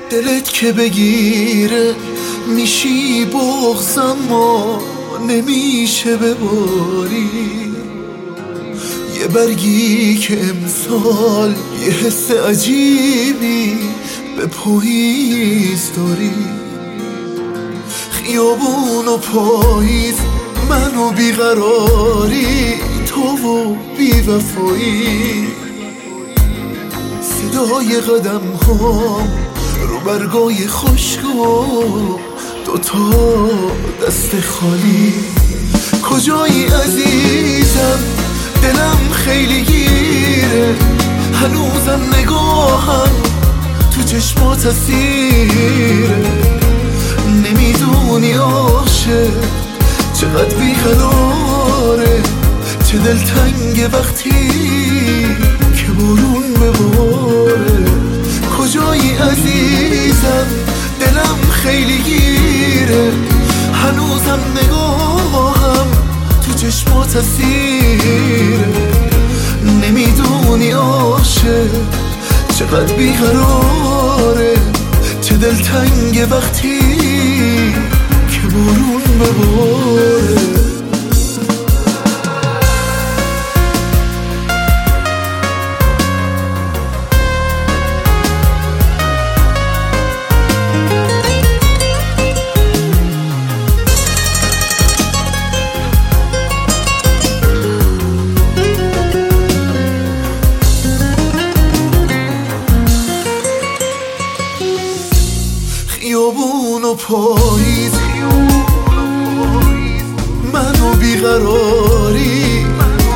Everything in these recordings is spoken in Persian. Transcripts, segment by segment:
دلت که بگیره میشی بغضم ما نمیشه بباری. یه برگی که امسال یه حس عجیبی به پاییز داری. خیابون و پاییز منو بیقراری، تو و بیوفایی. صدای قدم هام رو برگای خشک و دوتا دست خالی. کجایی عزیزم؟ دلم خیلی گیره، هنوزم نگاهم تو چشمات اسیره. نمیدونی عاشق چقدر بیقراره، چه دلتنگه وقتی که بارون بباره. کجایی عزیزم؟ دلم خیلی گیره، هنوزم نگاهم تو چشمات اسیره. نمیدونی عاشق چقدر بیقراره، چه دلتنگه وقتی که بارون بباره. خیابون و پاییز منو بیقراری.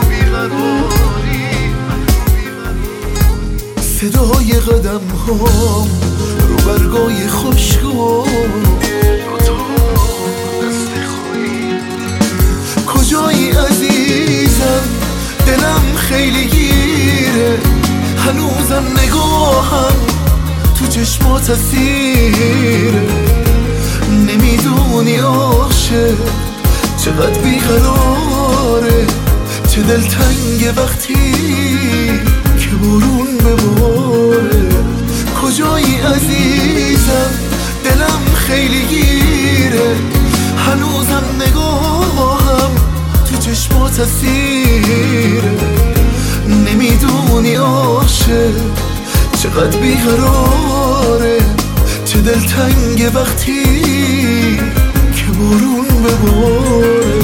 صدای قدم هام رو برگای خشک و دوتا دست خالی. کجایی عزیزم؟ دلم خیلی گیره، هنوزم نگاهم تو چشمات اسیره. نمیدونی عاشق چقدر بیقراره، چه دلتنگه وقتی که بارون بباره. کجایی عزیزم؟ دلم خیلی گیره، هنوزم نگاهم تو چشمات اسیره. نمیدونی عاشق چقدر بیقراره، چه دلتنگه وقتی که بارون بباره.